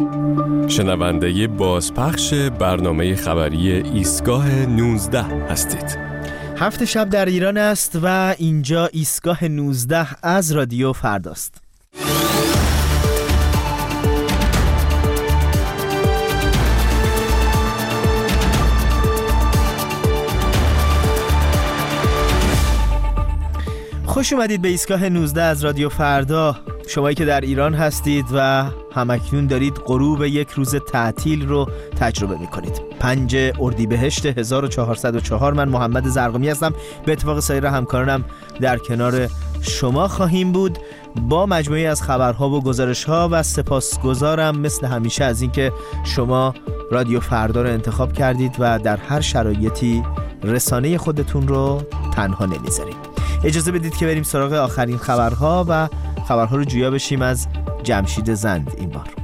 شنونده بازپخش برنامه خبری ایستگاه 19 هستید. 7 شب در ایران است و اینجا ایستگاه 19 از رادیو فرداست. خوش اومدید به ایستگاه 19 از رادیو فردا. شمایی که در ایران هستید و همکنون دارید غروب یک روز تعطیل رو تجربه میکنید. 5 اردیبهشت 1404. من محمد زرقمی هستم. به اتفاق سایر همکارانم در کنار شما خواهیم بود با مجموعی از خبرها و گزارشها و سپاسگزارم مثل همیشه از اینکه شما رادیو فردا رو انتخاب کردید و در هر شرایطی رسانه خودتون رو تنها نمیذارید. اجازه بدید که بریم سراغ آخرین خبرها و خبرها رو جویا بشیم از جمشید زند. این بار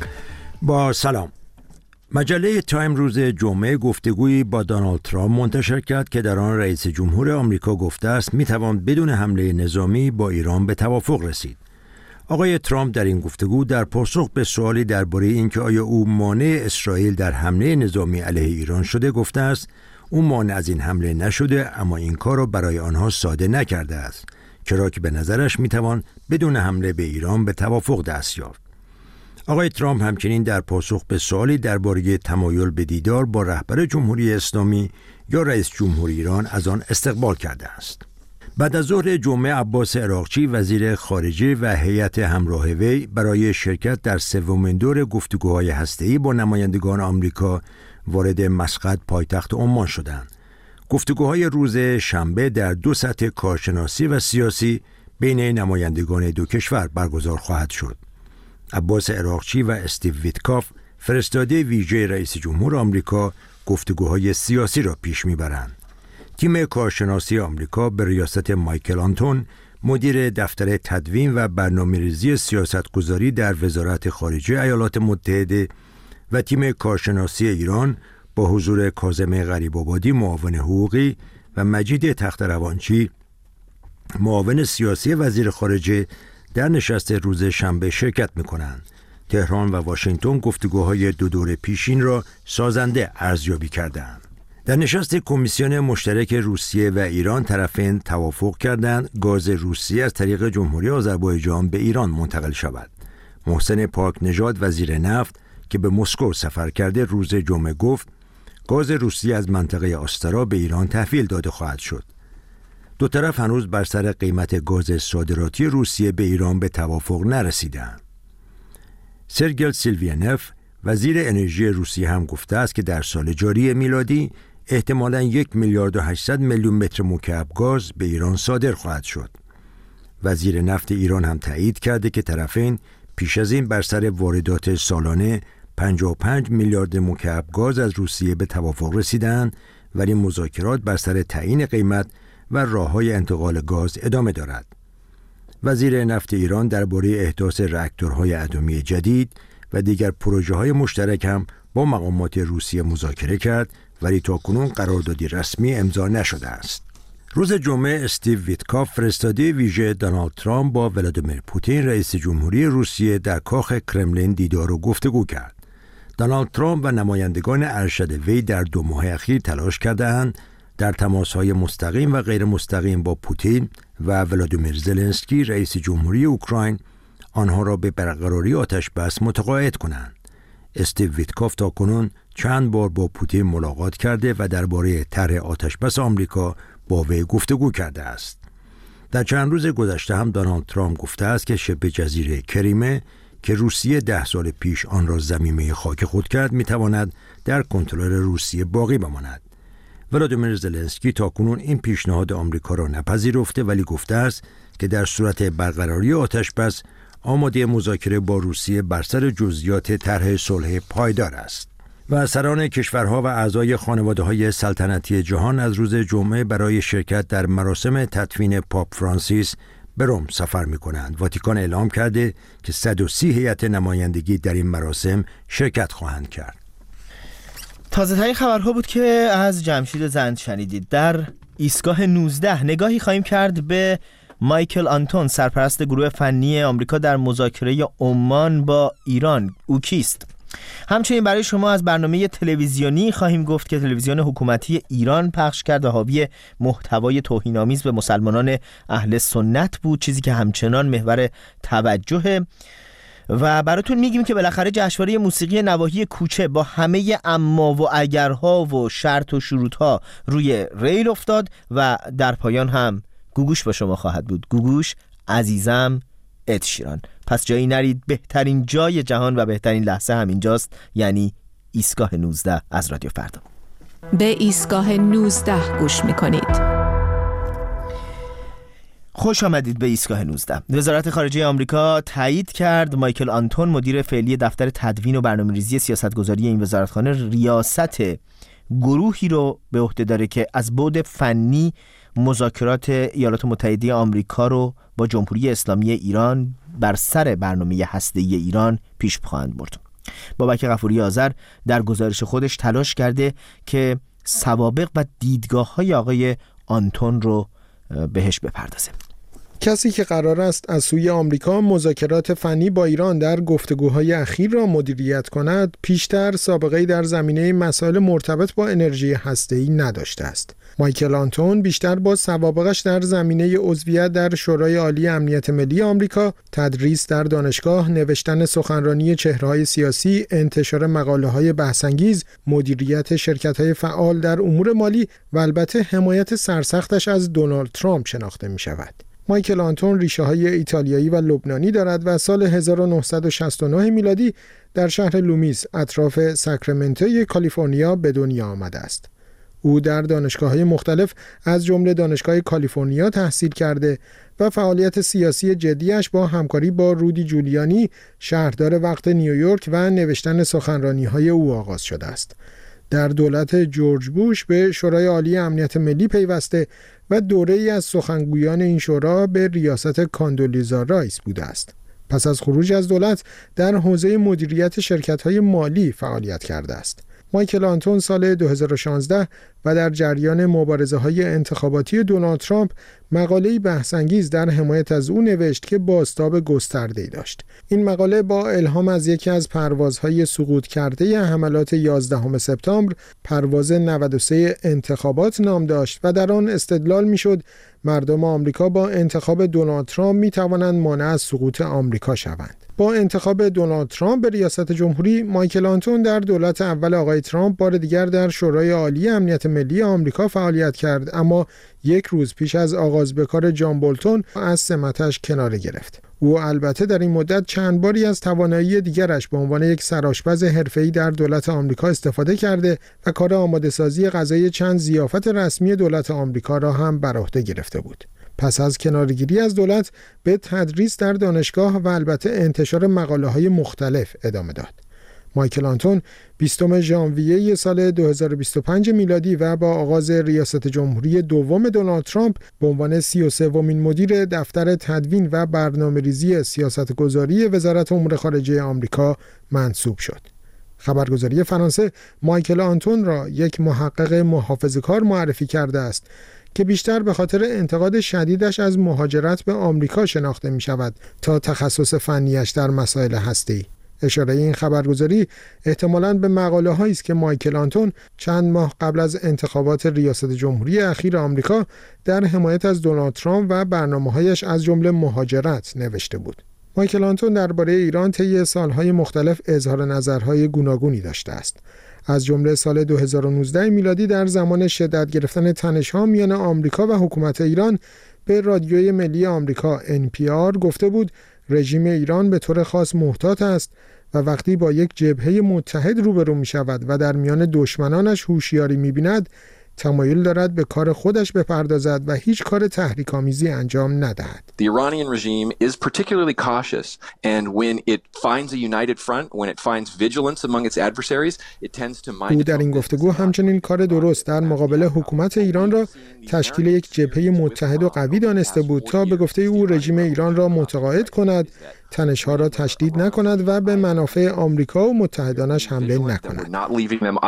با سلام. مجله تایم روز جمعه گفتگویی با دونالد ترامپ منتشر کرد که در آن رئیس جمهور آمریکا گفته است میتوان بدون حمله نظامی با ایران به توافق رسید. آقای ترامپ در این گفتگو در پاسخ به سوالی درباره اینکه آیا او مانع اسرائیل در حمله نظامی علیه ایران شده گفته است او مانع از این حمله نشده، اما این کار را برای آنها ساده نکرده است، چرا که به نظرش میتوان بدون حمله به ایران به توافق دست یافت. آقای ترامپ همچنین در پاسخ به سوالی درباره تمایل به دیدار با رهبر جمهوری اسلامی یا رئیس جمهور ایران از آن استقبال کرده است. بعد از ظهر جمعه عباس عراقچی وزیر خارجه و هیئت همراه وی برای شرکت در سومین دور گفتگوهای هسته‌ای با نمایندگان آمریکا وارد مسقط پایتخت عمان شدند. گفتگوهای روز شنبه در 2 سطح کارشناسی و سیاسی بین نمایندگان دو کشور برگزار خواهد شد. عباس عراقچی و استیو ویتکاف فرستاده ویژه رئیس جمهور آمریکا گفتگوهای سیاسی را پیش میبرند. تیم کارشناسی آمریکا به ریاست مایکل آنتون مدیر دفتر تدوین و برنامه‌ریزی سیاستگذاری در وزارت خارجه ایالات متحده و تیم کارشناسی ایران با حضور کاظم غریب‌آبادی معاون حقوقی و مجید تخت‌روانچی معاون سیاسی وزیر خارجه در نشست روز شنبه شرکت می‌کنند. تهران و واشنگتن گفتگوهای 2 دور پیشین را سازنده ارزیابی کردند. در نشست کمیسیون مشترک روسیه و ایران طرفین توافق کردند گاز روسیه از طریق جمهوری آذربایجان به ایران منتقل شود. محسن پاک نژاد وزیر نفت که به مسکو سفر کرده روز جمعه گفت گاز روسیه از منطقه آستارا به ایران تحویل داده خواهد شد. دو طرف هنوز بر سر قیمت گاز صادراتی روسیه به ایران به توافق نرسیدند. سرگل سیلویانف وزیر انرژی روسیه هم گفته است که در سال جاری میلادی احتمالاً 1 میلیارد و 800 میلیون متر مکعب گاز به ایران صادر خواهد شد. وزیر نفت ایران هم تایید کرده که طرفین پیش از این بر سر واردات سالانه 55 میلیارد مکعب گاز از روسیه به توافق رسیدند، ولی مذاکرات بر سر تعیین قیمت و راه‌های انتقال گاز ادامه دارد. وزیر نفت ایران درباره احداث راکتورهای اتمی جدید و دیگر پروژه‌های مشترک هم با مقامات روسیه مذاکره کرد، ولی تاکنون قراردادی رسمی امضا نشده است. روز جمعه استیو ویتکاف فرستاده ویژه دونالد ترامپ با ولادیمیر پوتین رئیس جمهوری روسیه در کاخ کرملین دیدار و گفتگو کرد. دونالد ترامپ و نمایندگان ارشد وی در 2 ماه اخیر تلاش کردند در تماس‌های مستقیم و غیر مستقیم با پوتین و ولادیمیر زلنسکی رئیس جمهوری اوکراین آنها را به برقراری آتش‌بس متقاعد کنند. استیو ویتکاف تاکنون چند بار با پوتین ملاقات کرده و درباره طرح آتش‌بس آمریکا با وی گفتگو کرده است. در چند روز گذشته هم دونالد ترامپ گفته است که شبه جزیره کریمه که روسیه 10 سال پیش آن را ضمیمه خاک خود کرد میتواند در کنترل روسیه باقی بماند. ولادیمیر زلنسکی تاکنون این پیشنهاد آمریکا را نپذیرفته، ولی گفته است که در صورت برقراری آتش‌بس آماده مذاکره با روسیه بر سر جزئیات طرح صلح پایدار است. و سران کشورها و اعضای خانواده‌های سلطنتی جهان از روز جمعه برای شرکت در مراسم تدفین پاپ فرانسیس به روم سفر می‌کنند. واتیکان اعلام کرده که 130 هیئت نمایندگی در این مراسم شرکت خواهند کرد. تازه‌ترین خبرها بود که از جمشید زند شنیدید. در ایستگاه 19 نگاهی خواهیم کرد به مایکل آنتون سرپرست گروه فنی آمریکا در مذاکره عمان با ایران، او کیست؟ همچنین برای شما از برنامه تلویزیونی خواهیم گفت که تلویزیون حکومتی ایران پخش کرد و حاوی محتوای توهین‌آمیز به مسلمانان اهل سنت بود، چیزی که همچنان محور توجهه. و براتون میگیم که بالاخره جشنواره موسیقی نواحی کوچه با همه اما و اگرها و شرط و شروطها روی ریل افتاد و در پایان هم گوگوش با شما خواهد بود. گوگوش عزیزم اد شیران. پس جایی نرید، بهترین جای جهان و بهترین لحظه همینجاست، یعنی ایستگاه 19 از رادیو فردا. به ایستگاه 19 گوش میکنید. خوش آمدید به ایستگاه 19. وزارت خارجه آمریکا تایید کرد مایکل آنتون مدیر فعلی دفتر تدوین و برنامه‌ریزی سیاستگذاری این وزارتخانه ریاست گروهی رو به عهده داره که از بعد فنی مذاکرات ایالات متحده آمریکا رو با جمهوری اسلامی ایران بر سر برنامه هسته‌ای ایران پیش خواهند برد. بابک غفوری آذر در گزارش خودش تلاش کرده که سوابق و دیدگاه‌های آقای آنتون رو بهش بپردازه. کسی که قرار است از سوی آمریکا مذاکرات فنی با ایران در گفتگوهای اخیر را مدیریت کند، پیشتر سابقه‌ای در زمینه مسائل مرتبط با انرژی هسته‌ای نداشته است. مایکل آنتون بیشتر با سوابقش در زمینه عضویت در شورای عالی امنیت ملی آمریکا، تدریس در دانشگاه، نوشتن سخنرانی چهره‌های سیاسی، انتشار مقاله‌های بحث‌انگیز، مدیریت شرکت‌های فعال در امور مالی و البته حمایت سرسختش از دونالد ترامپ شناخته می‌شود. مایکل آنتون ریشه‌های ایتالیایی و لبنانی دارد و سال 1969 میلادی در شهر لومیس اطراف ساکرامنتو کالیفرنیا به دنیا آمده است. او در دانشگاه‌های مختلف از جمله دانشگاه کالیفرنیا تحصیل کرده و فعالیت سیاسی جدیش با همکاری با رودی جولیانی، شهردار وقت نیویورک و نوشتن سخنرانی‌های او آغاز شده است. در دولت جورج بوش به شورای عالی امنیت ملی پیوسته و دوره‌ای از سخنگویان این شورا به ریاست کاندولیزا رایس بوده است. پس از خروج از دولت در حوزه مدیریت شرکت‌های مالی فعالیت کرده است. مایکل آنتون سال 2016 و در جریان مبارزه‌های انتخاباتی دونالد ترامپ مقاله‌ای بحث‌انگیز در حمایت از او نوشت که بازتاب گسترده‌ای داشت. این مقاله با الهام از یکی از پروازهای سقوط کرده حملات 11 سپتامبر، پرواز 93 انتخابات نام داشت و در آن استدلال می‌شد مردم آمریکا با انتخاب دونالد ترامپ می‌توانند مانع از سقوط آمریکا شوند. با انتخاب دونالد ترامپ به ریاست جمهوری، مایکل آنتون در دولت اول آقای ترامپ بار دیگر در شورای عالی امنیت ملی آمریکا فعالیت کرد، اما یک روز پیش از آغاز به کار جان بولتون از سمتش کناره گرفت. او البته در این مدت چند باری از توانایی دیگرش به عنوان یک سرآشپز حرفه‌ای در دولت آمریکا استفاده کرده و کار آماده‌سازی غذای چند ضیافت رسمی دولت آمریکا را هم بر عهده گرفته بود. پس از کناره‌گیری از دولت به تدریس در دانشگاه و البته انتشار مقاله‌های مختلف ادامه داد. مایکل آنتون 20 ژانویه سال 2025 میلادی و با آغاز ریاست جمهوری دوم دونالد ترامپ به عنوان 33مین مدیر دفتر تدوین و برنامه‌ریزی سیاستگذاری وزارت امور خارجه آمریکا منصوب شد. خبرگزاری فرانسه مایکل آنتون را یک محقق محافظه‌کار معرفی کرده است که بیشتر به خاطر انتقاد شدیدش از مهاجرت به آمریکا شناخته می شود تا تخصص فنیش در مسائل هسته‌ای. اشاره این خبرگزاری احتمالاً به مقاله هایی است که مایکل آنتون چند ماه قبل از انتخابات ریاست جمهوری اخیر آمریکا در حمایت از دونالد ترامپ و برنامه‌هایش از جمله مهاجرت نوشته بود. مایکل آنتون درباره ایران طی سالهای مختلف اظهار نظرهای گوناگونی داشته است. از جمله سال 2019 میلادی در زمان شدت گرفتن تنش‌ها میان آمریکا و حکومت ایران به رادیوی ملی آمریکا NPR گفته بود رژیم ایران به طور خاص محتاط است و وقتی با یک جبهه متحد روبرو می شود و در میان دشمنانش هوشیاری می بیند، تمایل دارد به کار خودش بپردازد و هیچ کار تحریک‌آمیزی انجام ندهد. The Iranian regime is particularly cautious, and when it finds a united front, when it finds vigilance among its adversaries, it tends to mind. او در این گفتگو همچنین کار درست در مقابل حکومت ایران را تشکیل یک جبهه متحد و قوی دانسته بود تا به گفته او رژیم ایران را متقاعد کند تنش‌ها را تشدید نکند و به منافع آمریکا و متحدانش حمله نکند.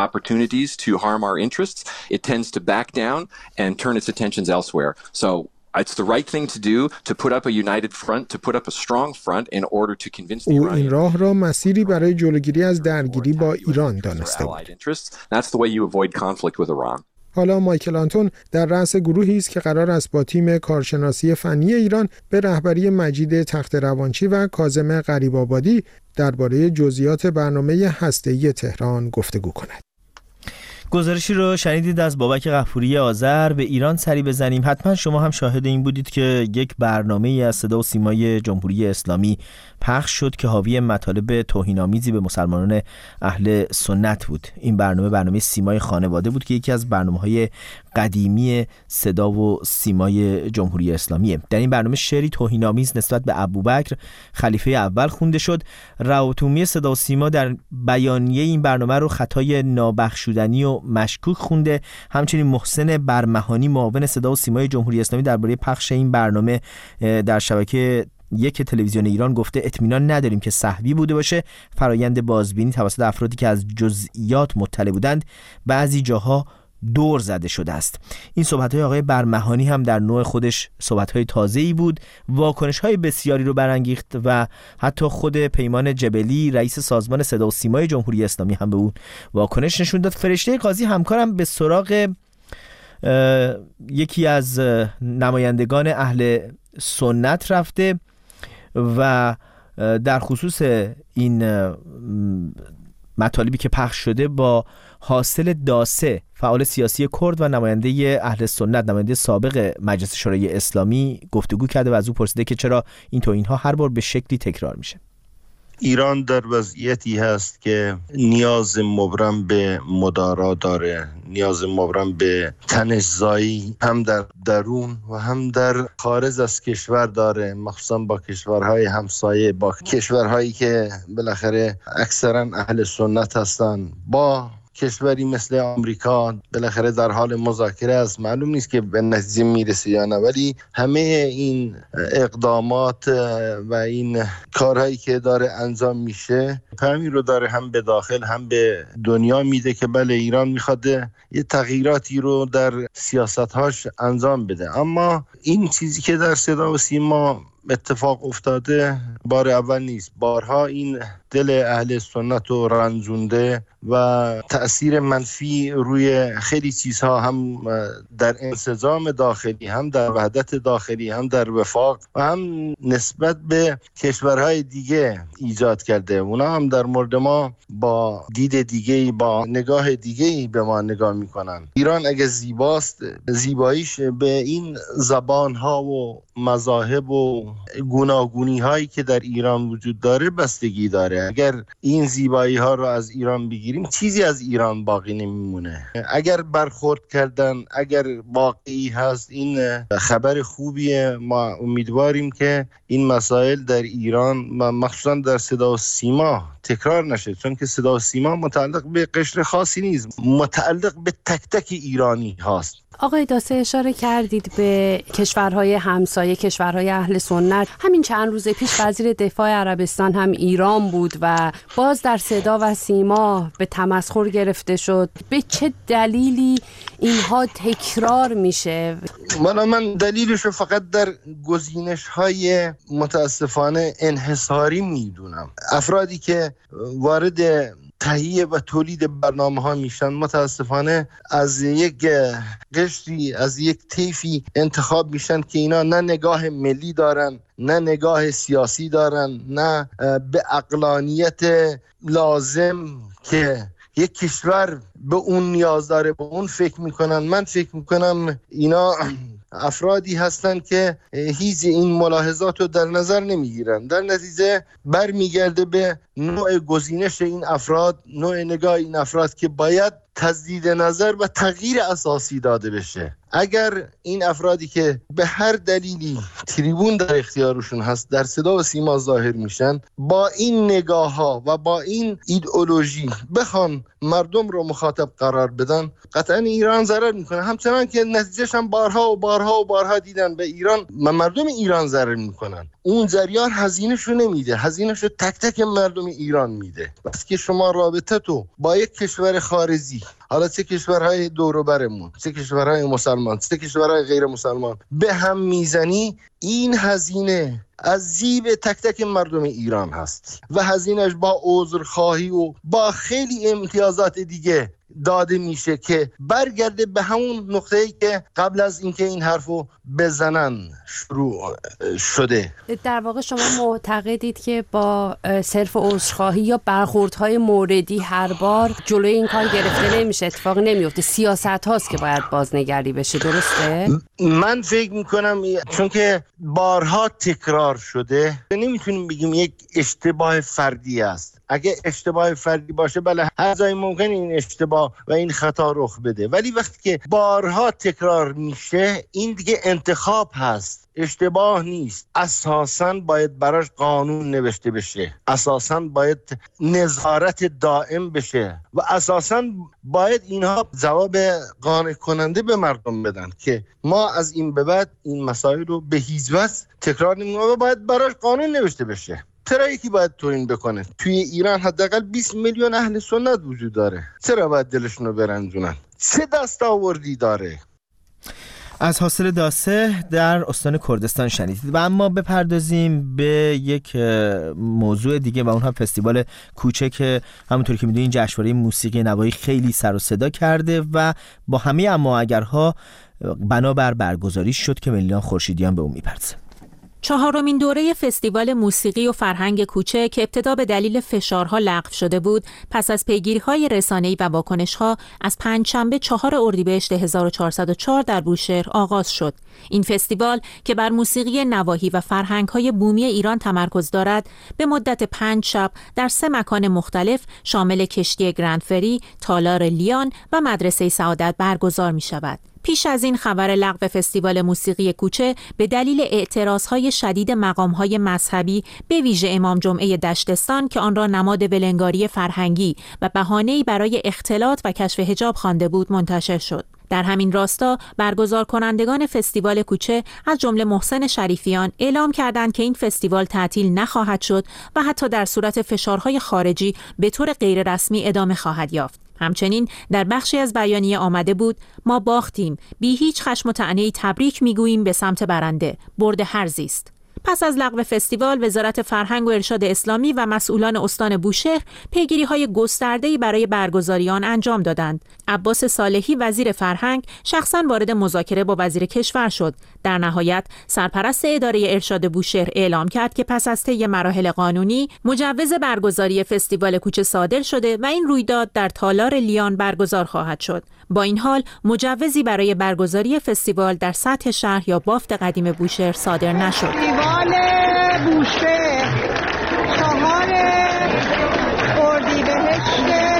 to harm our interests, it tends to back down and turn its attentions elsewhere. So It's the right thing to do to put up a united front, to put up a strong front in order to convince the او Iranians. این راه را مسیری برای جلوگیری از درگیری با ایران دانسته بود. That's the way you avoid conflict with Iran. حالا مایکل آنتون در رأس گروهی است که قرار است با تیم کارشناسی فنی ایران به رهبری مجید تخت‌روانچی و کاظم غریب‌آبادی درباره جزئیات برنامه هسته‌ای تهران گفتگو کند. گزارشی رو شنیدید از بابک غفوری آذر. به ایران سری بزنیم. حتما شما هم شاهد این بودید که یک برنامه‌ای از صدا و سیمای جمهوری اسلامی پخش شد که حاوی مطالب توهین‌آمیزی به مسلمانان اهل سنت بود. این برنامه سیمای خانواده بود که یکی از برنامه‌های قدیمی صدا و سیمای جمهوری اسلامیه. در این برنامه شعری توهین‌آمیز نسبت به ابوبکر خلیفه اول خونده شد. روابط صدا و سیما در بیانیه این برنامه رو خطای نابخشودنی و مشکوک خونده. همچنین محسن برمهانی معاون صدا و سیمای جمهوری اسلامی درباره پخش این برنامه در شبکه یک تلویزیون ایران گفته اطمینان نداریم که سهوی بوده باشه. فرایند بازبینی توسط افرادی که از جزئیات مطلع بودند بعضی جاها دور زده شده است. این صحبت‌های آقای برمهانی هم در نوع خودش صحبت‌های تازه‌ای بود، واکنش‌های بسیاری رو برانگیخت و حتی خود پیمان جبلی رئیس سازمان صدا و سیمای جمهوری اسلامی هم به اون واکنش نشون داد. فرشته قاضی همکارم به سراغ یکی از نمایندگان اهل سنت رفته و در خصوص این مطالبی که پخش شده با حاصل داسه فعال سیاسی کرد و نماینده اهل سنت، نماینده سابق مجلس شورای اسلامی گفتگو کرده و از او پرسیده که چرا این توهین‌ها هر بار به شکلی تکرار میشه. ایران در وضعیتی هست که نیاز مبرم به مدارا داره، نیاز مبرم به تنش‌زایی هم در درون و هم در خارج از کشور داره، مخصوصا با کشورهای همسایه، با کشورهایی که بالاخره اکثرا اهل سنت هستن. با کشوری مثل آمریکا بالاخره در حال مذاکره است، معلوم نیست که به نتیجه میرسه یا نه، ولی همه این اقدامات و این کارهایی که داره انجام میشه پیامی رو داره هم به داخل هم به دنیا میده که بله ایران میخواد یه تغییراتی رو در سیاست‌هاش انجام بده. اما این چیزی که در صدا و سیما اتفاق افتاده بار اول نیست، بارها این دل اهل سنت رو رنجونده و تأثیر منفی روی خیلی چیزها هم در انسجام داخلی، هم در وحدت داخلی، هم در وفاق و هم نسبت به کشورهای دیگه ایجاد کرده. اونا هم در مورد ما با دید دیگه، با نگاه دیگه به ما نگاه میکنن. ایران اگه زیباست، زیباییش به این زبانها و مذاهب و گوناگونی هایی که در ایران وجود داره بستگی داره. اگر این زیبایی ها رو از ایران بگیریم چیزی از ایران باقی نمیمونه. اگر برخورد کردن، اگر واقعی هست، این خبر خوبیه. ما امیدواریم که این مسائل در ایران و مخصوصا در صدا و سیما تکرار نشه، چون که صدا و سیما متعلق به قشر خاصی نیست، متعلق به تک تک ایرانی هاست. آقای داسه اشاره کردید به کشورهای همسایه، کشورهای اهل سنت. همین چند روز پیش وزیر دفاع عربستان هم ایران بود و باز در صدا و سیما به تمسخر گرفته شد. به چه دلیلی اینها تکرار میشه؟ من دلیلش رو فقط در گزینش‌های متاسفانه انحصاری میدونم. افرادی که وارد تهیه و تولید برنامه‌ها میشن متاسفانه از یک قشری، از یک طیفی انتخاب میشن که اینا نه نگاه ملی دارن، نه نگاه سیاسی دارن، نه به عقلانیت لازم که یک کشور به اون نیاز داره به اون فکر میکنن. من فکر میکنم اینا افرادی هستن که هیچ این ملاحظات رو در نظر نمیگیرن. در نتیجه برمیگرده به نوع گزینش این افراد، نوع نگاه این افراد که باید تجدید نظر و تغییر اساسی داده بشه. اگر این افرادی که به هر دلیلی تریبون در اختیارشون هست در صدا و سیما ظاهر میشن، با این نگاه ها و با این ایدئولوژی بخوان مردم رو مخاطب قرار بدن، قطعا ایران ضرر میکنه. همچنان که نتیجهش هم بارها دیدن به ایران و مردم ایران ضرر میکنن. اون جریان هزینه‌شو نمیده، هزینه‌شو تک تک مردم ایران میده. بس که شما رابطه تو با یک کشور خارجی حالا چه کشورهای دور و برمون، چه کشورهای مسلمان، چه کشورهای غیر مسلمان به هم میزنی، این هزینه از جیب تک تک مردم ایران هست و هزینهش با عذرخواهی و با خیلی امتیازات دیگه داده میشه که برگرده به همون نقطه‌ای که قبل از اینکه این حرفو بزنن شروع شده. در واقع شما معتقدید که با صرف عذرخواهی یا برخوردهای موردی هر بار جلوی این کار گرفته نمیشه، اتفاق نمیفته، سیاست هاست که باید بازنگری بشه، درسته؟ من فکر میکنم چون که بارها تکرار شده نمیتونیم بگیم یک اشتباه فردی است. اگه اشتباه فردی باشه بله هر جایی ممکنه این اشتباه و این خطا رخ بده، ولی وقتی که بارها تکرار میشه این دیگه انتخاب هست، اشتباه نیست. اساساً باید براش قانون نوشته بشه، اساساً باید نظارت دائم بشه و اساساً باید اینها جواب قانع کننده به مردم بدن که ما از این به بعد این مسائل رو به هیچ وجه تکرار نمی‌کنیم و باید براش قانون نوشته بشه. چرا یکی باید توهین بکنه؟ توی ایران حداقل 20 میلیون اهل سنت وجود داره، چرا باید دلشون رو برنجونن؟ چه دستاوردی داره؟ از حاصل داسه در استان کردستان شنیدید. و اما بپردازیم به یک موضوع دیگه و اون هم فستیوال کوچه که همونطور که میدونین جشنواره موسیقی نوایی خیلی سر و صدا کرده و با همه اما اگرها بنابر برگزاریش شد که ملینا خورشیدیان به اون میپردازه. چهارمین دوره فستیوال موسیقی و فرهنگ کوچه که ابتدا به دلیل فشارها لغو شده بود، پس از پیگیری‌های رسانه‌ای و واکنش‌ها از پنجشنبه 4 اردیبهشت 1404 در بوشهر آغاز شد. این فستیوال که بر موسیقی نواحی و فرهنگ‌های بومی ایران تمرکز دارد، به مدت 5 شب در 3 مکان مختلف شامل کشتی گرند فری، تالار لیان و مدرسه سعادت برگزار می‌شود. پیش از این خبر لغو فستیوال موسیقی کوچه به دلیل اعتراضهای شدید مقامهای مذهبی به ویژه امام جمعه دشتستان که آن را نماد ولنگاری فرهنگی و بهانه‌ای برای اختلاط و کشف حجاب خوانده بود منتشر شد. در همین راستا برگزار کنندگان فستیوال کوچه از جمله محسن شریفیان اعلام کردند که این فستیوال تعطیل نخواهد شد و حتی در صورت فشارهای خارجی به طور غیر رسمی ادامه خواهد یافت. همچنین در بخشی از بیانیه آمده بود: ما باختیم، بی هیچ خشم و طعنه‌ای تبریک میگوییم به سمت برنده، برد هرزی است. پس از لغو فستیوال، وزارت فرهنگ و ارشاد اسلامی و مسئولان استان بوشهر پیگیری‌های گسترده‌ای برای برگزاری آن انجام دادند. عباس صالحی وزیر فرهنگ شخصاً وارد مذاکره با وزیر کشور شد. در نهایت سرپرست اداره ارشاد بوشهر اعلام کرد که پس از طی مراحل قانونی مجوز برگزاری فستیوال کوچه صادر شده و این رویداد در تالار لیان برگزار خواهد شد. با این حال مجوزی برای برگزاری فستیوال در سطح شهر یا بافت قدیم بوشهر صادر نشد. فستیوال بوشهر 4 اردیبهشت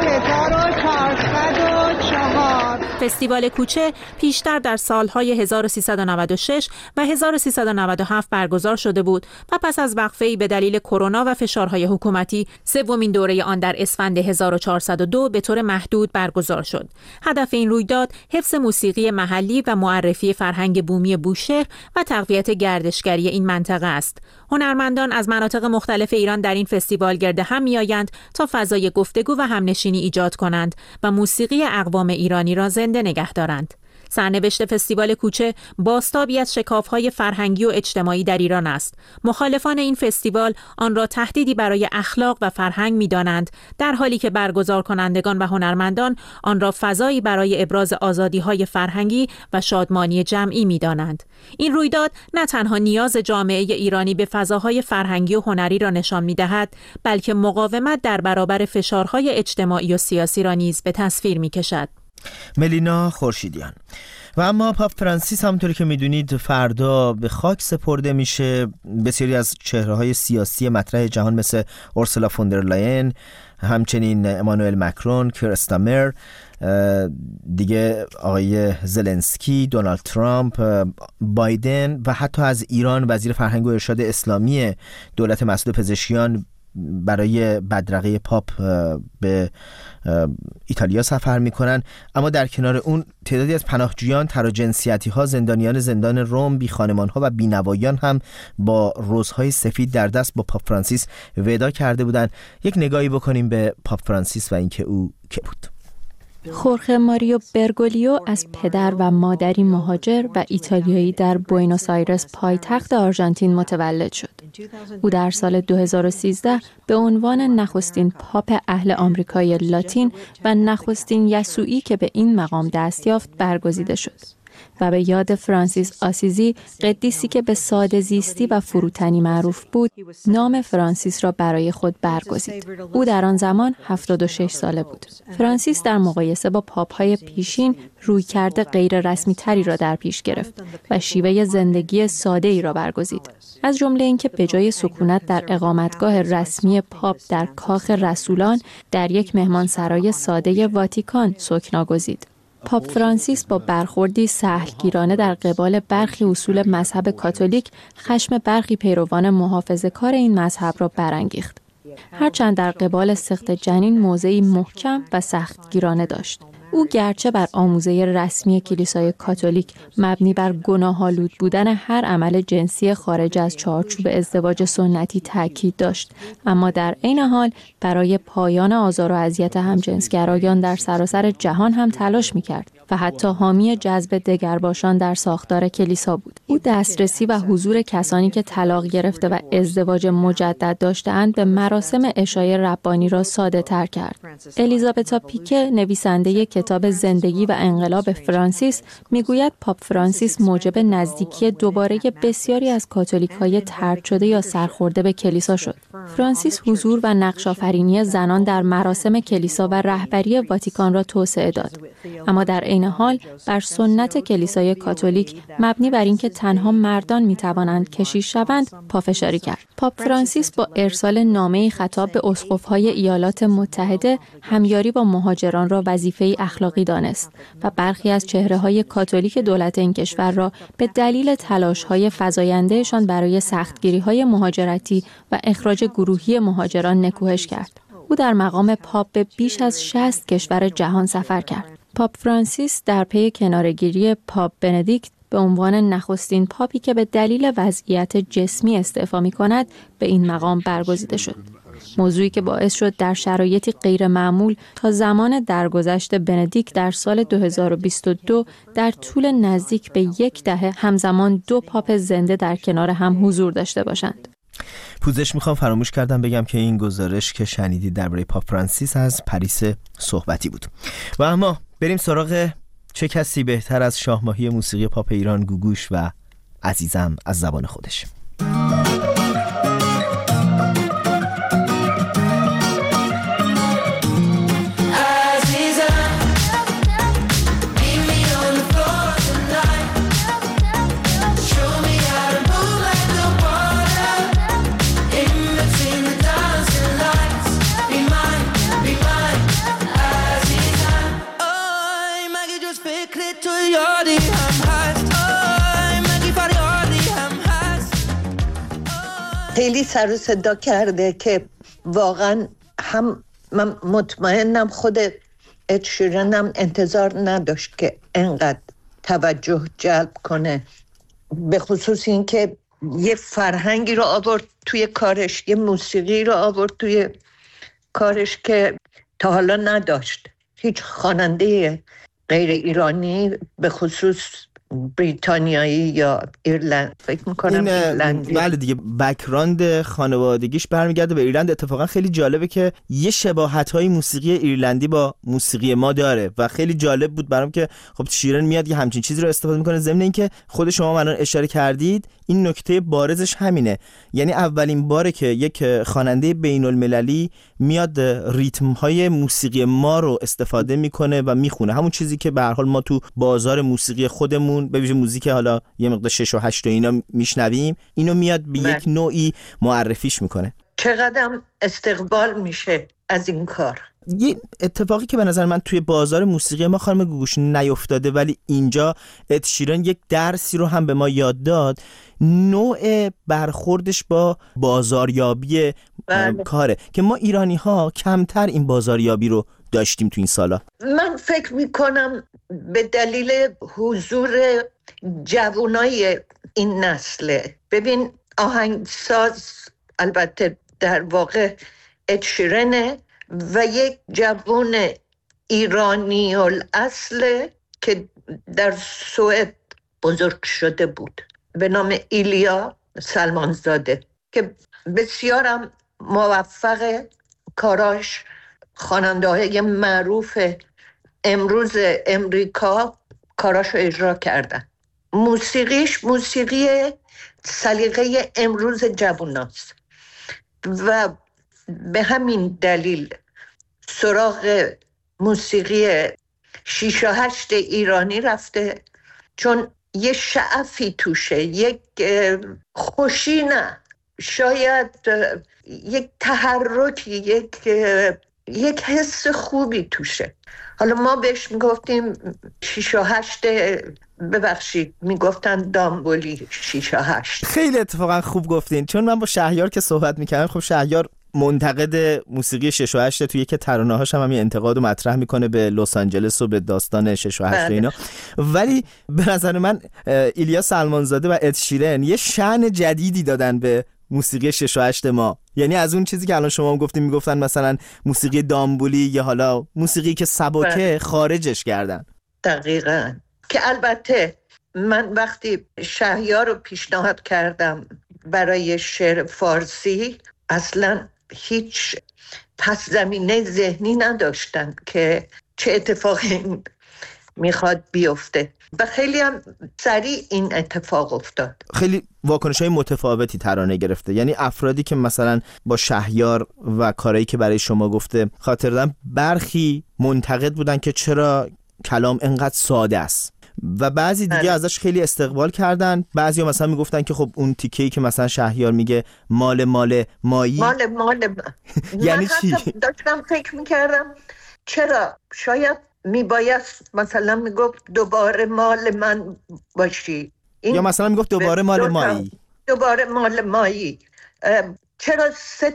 1404. فستیوال کوچه پیشتر در سالهای 1396 و 1397 برگزار شده بود و پس از وقفه‌ای به دلیل کرونا و فشارهای حکومتی سومین دوره آن در اسفند 1402 به طور محدود برگزار شد. هدف این رویداد حفظ موسیقی محلی و معرفی فرهنگ بومی بوشهر و تقویت گردشگری این منطقه است. هنرمندان از مناطق مختلف ایران در این فستیوال گرد هم می‌آیند تا فضای گفتگو و همنشینی ایجاد کنند و موسیقی اقوام ایرانی را زنده نگه دارند. سرنوشت فستیوال کوچه بازتابی از شکاف‌های فرهنگی و اجتماعی در ایران است. مخالفان این فستیوال آن را تهدیدی برای اخلاق و فرهنگ می‌دانند، در حالی که برگزار کنندگان و هنرمندان آن را فضایی برای ابراز آزادی‌های فرهنگی و شادمانی جمعی می‌دانند. این رویداد نه تنها نیاز جامعه ایرانی به فضاهای فرهنگی و هنری را نشان می‌دهد، بلکه مقاومت در برابر فشارهای اجتماعی و سیاسی را نیز به تصویر می‌کشد. ملینا خورشیدیان. و اما پاپ فرانسیس همونطوری که میدونید فردا به خاک سپرده میشه. بسیاری از چهره‌های سیاسی مطرح جهان مثل اورسولا فوندر لاین، همچنین امانوئل مکرون، کیر استامر، دیگه آقای زلنسکی، دونالد ترامپ، بایدن و حتی از ایران وزیر فرهنگ و ارشاد اسلامی دولت مسعود پزشکیان برای بدرقه پاپ به ایتالیا سفر میکنن. اما در کنار اون تعدادی از پناهجویان، تراجنسیتی ها، زندانیان زندان روم، بی خانمان ها و بی نوایان هم با روزهای سفید در دست با پاپ فرانسیس ودا کرده بودند. یک نگاهی بکنیم به پاپ فرانسیس و اینکه او که بود. خورخه ماریو برگولیو از پدر و مادری مهاجر و ایتالیایی در بوئنوس آیرس پایتخت آرژانتین متولد شد. او در سال 2013 به عنوان نخستین پاپ اهل آمریکای لاتین و نخستین یسوعی که به این مقام دست یافت برگزیده شد و به یاد فرانسیس آسیزی، قدیسی که به ساده زیستی و فروتنی معروف بود، نام فرانسیس را برای خود برگزید. او در آن زمان 76 ساله بود. فرانسیس در مقایسه با پاپ‌های پیشین رویکرد غیر رسمی تری را در پیش گرفت و شیوه زندگی ساده‌ای را برگزید. از جمله اینکه به جای سکونت در اقامتگاه رسمی پاپ در کاخ رسولان، در یک مهمانسرای ساده واتیکان سکنا گزید. پاپ فرانسیس با برخوردی سهلگیرانه در قبال برخی اصول مذهب کاتولیک خشم برخی پیروان محافظه‌کار این مذهب را برانگیخت. هرچند در قبال سقط جنین موضعی محکم و سختگیرانه داشت. او گرچه بر آموزه رسمی کلیسای کاتولیک مبنی بر گناه‌آلود بودن هر عمل جنسی خارج از چارچوب ازدواج سنتی تاکید داشت، اما در عین حال برای پایان آزار و اذیت همجنسگرایان در سراسر جهان هم تلاش می‌کرد و حتی حامی جذب دگرباشان در ساختار کلیسا بود. او دسترسی و حضور کسانی که طلاق گرفته و ازدواج مجدد داشته‌اند به مراسم عشای ربانی را ساده‌تر کرد. الیزابتا پیکه، نویسنده کتاب زندگی و انقلاب فرانسیس، میگوید پاپ فرانسیس موجب نزدیکی دوباره بسیاری از کاتولیک‌های طرد شده یا سرخورده به کلیسا شد. فرانسیس حضور و نقش‌آفرینی زنان در مراسم کلیسا و رهبری واتیکان را توسعه داد، اما در عین حال بر سنت کلیسای کاتولیک مبنی بر اینکه تنها مردان میتوانند کشیش شوند پافشاری کرد. پاپ فرانسیس با ارسال نامه‌ای خطاب به اسقف‌های ایالات متحده همیاری با مهاجران را وظیفه‌ای اخلاقی دانست و برخی از چهره‌های کاتولیک دولت این کشور را به دلیل تلاش‌های فزایندهشان برای سختگیری‌های مهاجرتی و اخراج گروهی مهاجران نکوهش کرد. او در مقام پاپ به بیش از 60 کشور جهان سفر کرد. پاپ فرانسیس در پی کناره‌گیری پاپ بندیکت به عنوان نخستین پاپی که به دلیل وضعیت جسمی استعفا می‌کند به این مقام برگزیده شد. موضوعی که باعث شد در شرایطی غیر معمول تا زمان درگذشت بندیکت در سال 2022 در طول نزدیک به 10 دهه همزمان 2 پاپ زنده در کنار هم حضور داشته باشند. پوزش میخوام، فراموش کردم بگم که این گزارش که شنیدید درباره پاپ فرانسیس از پاریس صحبتی بود. و اما بریم سراغ چه کسی بهتر از شاهماهی موسیقی پاپ ایران، گوگوش و عزیزم از زبان خودش. خیلی سر و صدا کرده که واقعا هم من مطمئنم خود اد شیرن هم انتظار نداشت که انقدر توجه جلب کنه، به خصوص این که یه فرهنگی رو آورد توی کارش، یه موسیقی رو آورد توی کارش که تا حالا نداشت. هیچ خواننده غیر ایرانی، به خصوص بریتانیایی یا ایرلند، فکر میکنم ایرلندی، بله دیگه، بک‌گراند خانوادگیش برمیگرده به ایرلند. اتفاقا خیلی جالبه که یه شباهت‌های موسیقی ایرلندی با موسیقی ما داره و خیلی جالب بود برام که خب شیرین میاد یه همچین چیزی رو استفاده میکنه، ضمن اینکه خود شما الان اشاره کردید این نکته بارزش همینه. یعنی اولین باره که یک خواننده بین‌المللی میاد ریتم‌های موسیقی ما رو استفاده میکنه و میخونه، همون چیزی که به هر حال ما تو بازار موسیقی خودمون به ویژه موزیک حالا یه مقدار 6 و 8 و اینا میشنویم، اینو میاد به یک نوعی معرفیش میکنه. چقدر استقبال میشه از این کار. یه اتفاقی که به نظر من توی بازار موسیقی ما خانم گوگوش نیفتاده، ولی اینجا اد شیران یک درسی رو هم به ما یاد داد، نوع برخوردش با بازاریابی کاره که ما ایرانی ها کمتر این بازاریابی رو داشتیم تو این سالا. من فکر میکنم به دلیل حضور جوانای این نسله. ببین آهنگساز البته در واقع اد شیرنه و یک جوان ایرانی الاصل که در سوئد بزرگ شده بود به نام ایلیا سلمانزاده که بسیارم موفق. کاراش خواننده‌های معروف امروز امریکا کاراشو اجرا کردن. موسیقیش موسیقی سلیقه امروز جواناست و به همین دلیل سراغ موسیقی 6 و 8 ایرانی رفته، چون یه شعفی توشه، یک خوشی نه، شاید یک تحرکی، یک حس خوبی توشه. حالا ما بهش میگفتیم 6 و 8، ببخشید میگفتن دامبولی 6 و 8. خیلی اتفاقا خوب گفتین، چون من با شهیار که صحبت میکردم، خب شهیار منتقد موسیقی 6 و 8 توی یک ترانه‌هاش هم انتقاد و مطرح میکنه به لس آنجلس و به داستان 6 و 8 و اینا. ولی به نظر من ایلیا سلمانزاده و اد شیرن یه شأن جدیدی دادن به موسیقی 6 و 8 ما. یعنی از اون چیزی که الان شما هم گفتین، میگفتن مثلا موسیقی دامبولی یا حالا موسیقی که سبکه خارجش کردن. دقیقاً. که البته من وقتی شهیار رو پیشنهاد کردم برای شعر فارسی، اصلا هیچ پس زمینه ذهنی نداشتن که چه اتفاقی میخواد بیفته و خیلی هم سریع این اتفاق افتاد. خیلی واکنش‌های متفاوتی ترانه گرفته. یعنی افرادی که مثلا با شهیار و کارهایی که برای شما گفته خاطر دارن، برخی منتقد بودن که چرا کلام انقدر ساده است و بعضی دیگه ازش خیلی استقبال کردن. بعضیا مثلا میگفتن که خب اون تیکه‌ای که مثلا شهیار میگه مال مایی یعنی چی؟ داشتم فکر میکردم چرا شاید میبایست مثلا میگفت دوباره مال من باشی، یا مثلا میگفت دوباره مال مایی، دوباره مال مایی. چرا 3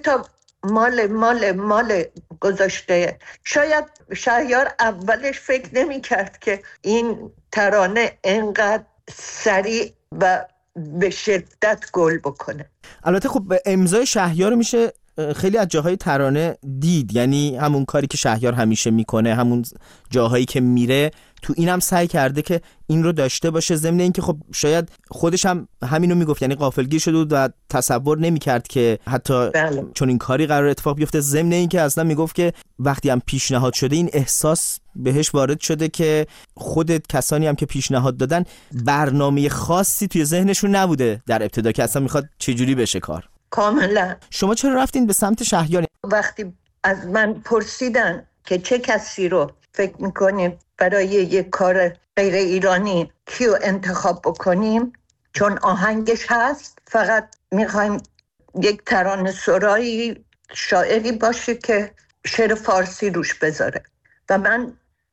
مال گذاشته؟ شاید شهیار اولش فکر نمی کرد که این ترانه انقدر سریع و به شدت گل بکنه. البته خب امضای شهیار میشه خیلی از جاهای ترانه دید، یعنی همون کاری که شهیار همیشه میکنه، همون جاهایی که میره تو اینم سعی کرده که این رو داشته باشه. ضمن اینکه خب شاید خودش هم همینو میگفت، یعنی غافلگیر شده بود و تصور نمیکرد که حتی چون این کاری قرار اتفاق بیفته. ضمن اینکه اصلا میگفت که وقتی هم پیشنهاد شده این احساس بهش وارد شده که خودت کسانی هم که پیشنهاد دادن برنامه خاصی توی ذهنشون نبوده در ابتدا که اصلا میخواد چجوری بشه کار. کاملا. شما چرا رفتین به سمت شهیار؟ وقتی از من پرسیدن که چه کسی رو فکر میکنیم برای یک کار غیر ایرانی کیو انتخاب بکنیم، چون آهنگش هست، فقط میخوایم یک ترانه سرایی شاعری باشه که شعر فارسی روش بذاره. و من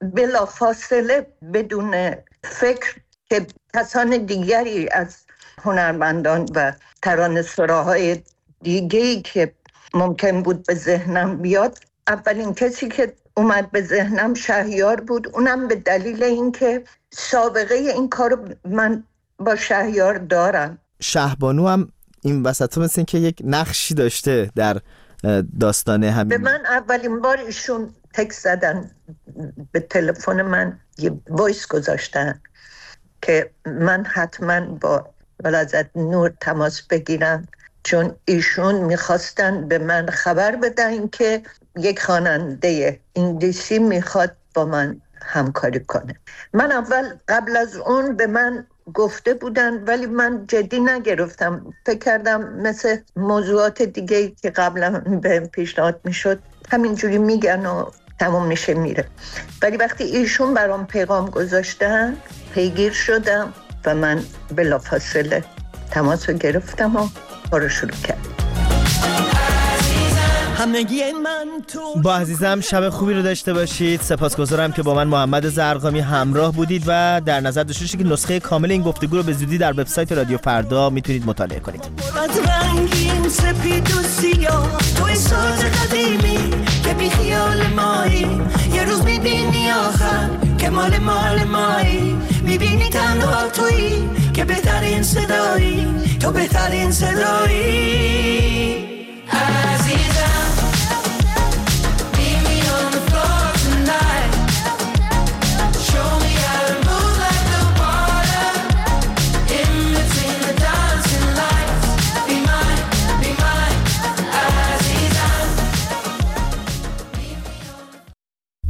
بلافاصله بدون فکر که کسان دیگری از هنرمندان و ترانه سراهای دیگه‌ای که ممکن بود به ذهنم بیاد، اولین کسی که اومد به ذهنم شهیار بود. اونم به دلیل اینکه سابقه این کارو من با شهیار دارم. شهبانو هم این وسط مثل این که یک نقشی داشته در داستان همین. به من اولین بار ایشون تکست زدن، به تلفن من یه وایس گذاشتن که من حتما با ولادت نور تماس بگیرم، چون ایشون میخواستن به من خبر بدن که یک خواننده انگلیسی میخواد با من همکاری کنه. من اول قبل از اون به من گفته بودن ولی من جدی نگرفتم، فکر کردم مثل موضوعات دیگه که قبلا به پیشنهاد میشد همینجوری میگن و تموم میشه میره. ولی وقتی ایشون برام پیغام گذاشتن پیگیر شدم و من بلافاصله تماس رو گرفتم و کارو شروع کردم. با عزیزم شب خوبی رو داشته باشید. سپاسگزارم که با من محمد زرقامی همراه بودید و در نظر داشته باشید که نسخه کامل این گفتگو رو به زودی در وبسایت رادیو فردا میتونید مطالعه کنید. از رنگین سپید و سیاه توی ساز قدیمی که بی خیال مایی، یه روز میبینی آخر که مال مایی، میبینی تنها تویی که بهترین صدایی، تو بهترین صدایی. عزیزم